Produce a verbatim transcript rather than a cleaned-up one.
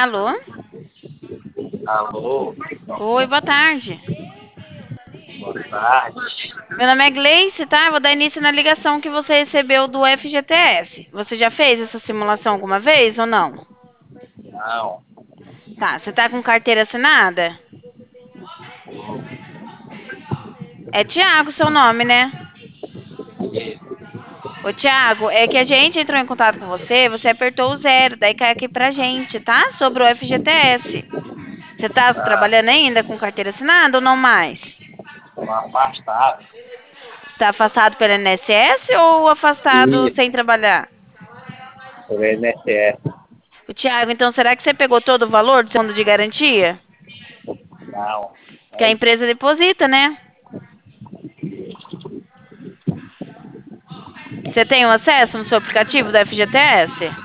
Alô? Alô, Oi, boa tarde. boa tarde. Meu nome é Gleice, tá? Eu vou dar início na ligação que você recebeu do F G T S. Você já fez essa simulação alguma vez ou não? Não, Tá, você tá com carteira assinada? É Tiago seu nome, né? Ô, Tiago, é que a gente entrou em contato com você, você apertou o zero, daí cai aqui pra gente, tá? Sobre o F G T S. Você tá tá, trabalhando ainda com carteira assinada ou não mais? tô afastado. Está afastado pelo I N S S ou afastado Isso, sem trabalhar? pelo I N S S. O Tiago, então será que você pegou todo o valor do fundo de garantia? Não, Que a é empresa deposita, né? Você tem o acesso no seu aplicativo da F G T S?